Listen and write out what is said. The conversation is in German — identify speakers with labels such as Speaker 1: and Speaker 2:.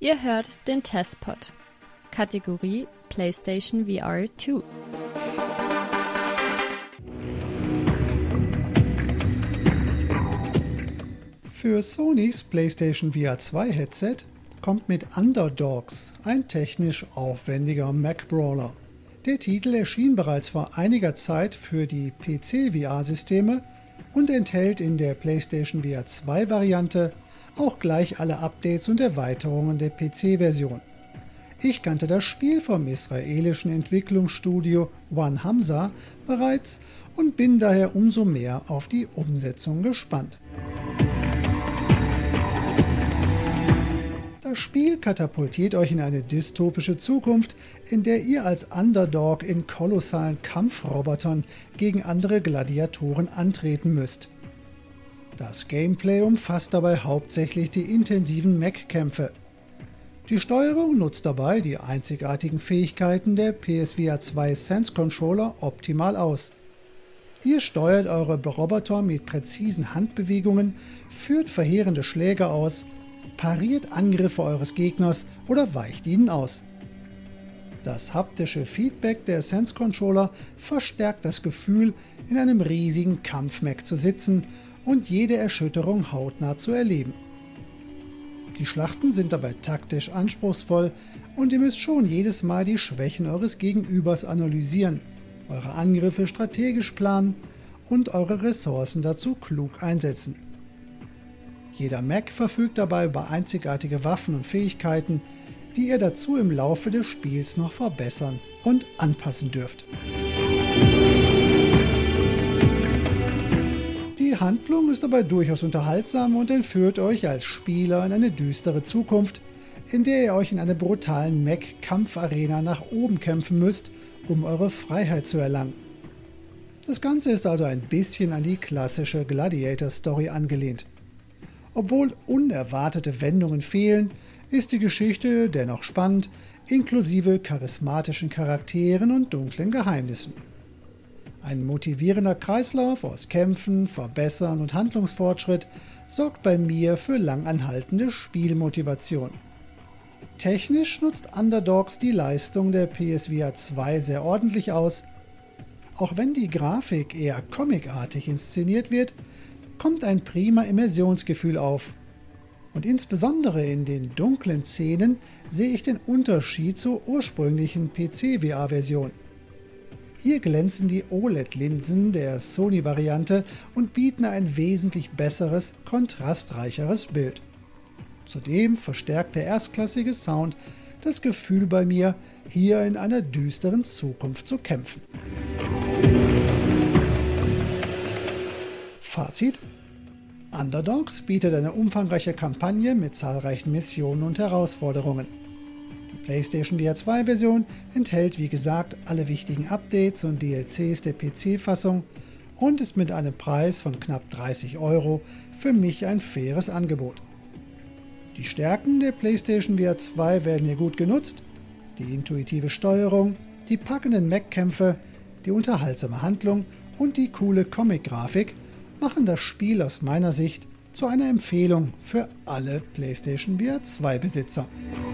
Speaker 1: Ihr hört den Testpod. Kategorie PlayStation VR 2.
Speaker 2: Für Sonys PlayStation VR 2 Headset kommt mit Underdogs ein technisch aufwendiger Mac-Brawler. Der Titel erschien bereits vor einiger Zeit für die PC-VR-Systeme und enthält in der PlayStation VR 2 Variante auch gleich alle Updates und Erweiterungen der PC-Version. Ich kannte das Spiel vom israelischen Entwicklungsstudio One Hamza bereits und bin daher umso mehr auf die Umsetzung gespannt. Das Spiel katapultiert euch in eine dystopische Zukunft, in der ihr als Underdog in kolossalen Kampfrobotern gegen andere Gladiatoren antreten müsst. Das Gameplay umfasst dabei hauptsächlich die intensiven Mech-Kämpfe. Die Steuerung nutzt dabei die einzigartigen Fähigkeiten der PSVR 2 Sense Controller optimal aus. Ihr steuert eure Roboter mit präzisen Handbewegungen, führt verheerende Schläge aus, pariert Angriffe eures Gegners oder weicht ihnen aus. Das haptische Feedback der Sense Controller verstärkt das Gefühl, in einem riesigen Kampfmech zu sitzen und jede Erschütterung hautnah zu erleben. Die Schlachten sind dabei taktisch anspruchsvoll und ihr müsst schon jedes Mal die Schwächen eures Gegenübers analysieren, eure Angriffe strategisch planen und eure Ressourcen dazu klug einsetzen. Jeder Mech verfügt dabei über einzigartige Waffen und Fähigkeiten, die ihr dazu im Laufe des Spiels noch verbessern und anpassen dürft. Die Handlung ist dabei durchaus unterhaltsam und entführt euch als Spieler in eine düstere Zukunft, in der ihr euch in einer brutalen Mech-Kampfarena nach oben kämpfen müsst, um eure Freiheit zu erlangen. Das Ganze ist also ein bisschen an die klassische Gladiator-Story angelehnt. Obwohl unerwartete Wendungen fehlen, ist die Geschichte dennoch spannend, inklusive charismatischen Charakteren und dunklen Geheimnissen. Ein motivierender Kreislauf aus Kämpfen, Verbessern und Handlungsfortschritt sorgt bei mir für langanhaltende Spielmotivation. Technisch nutzt Underdogs die Leistung der PSVR 2 sehr ordentlich aus. Auch wenn die Grafik eher comicartig inszeniert wird, kommt ein prima Immersionsgefühl auf. Und insbesondere in den dunklen Szenen sehe ich den Unterschied zur ursprünglichen PC-VR-Version. Hier glänzen die OLED-Linsen der Sony-Variante und bieten ein wesentlich besseres, kontrastreicheres Bild. Zudem verstärkt der erstklassige Sound das Gefühl bei mir, hier in einer düsteren Zukunft zu kämpfen. Fazit: Underdogs bietet eine umfangreiche Kampagne mit zahlreichen Missionen und Herausforderungen. Die PlayStation VR 2 Version enthält wie gesagt alle wichtigen Updates und DLCs der PC-Fassung und ist mit einem Preis von knapp 30 € für mich ein faires Angebot. Die Stärken der PlayStation VR 2 werden hier gut genutzt, die intuitive Steuerung, die packenden Mech-Kämpfe, die unterhaltsame Handlung und die coole Comic-Grafik machen das Spiel aus meiner Sicht zu einer Empfehlung für alle PlayStation VR 2 Besitzer.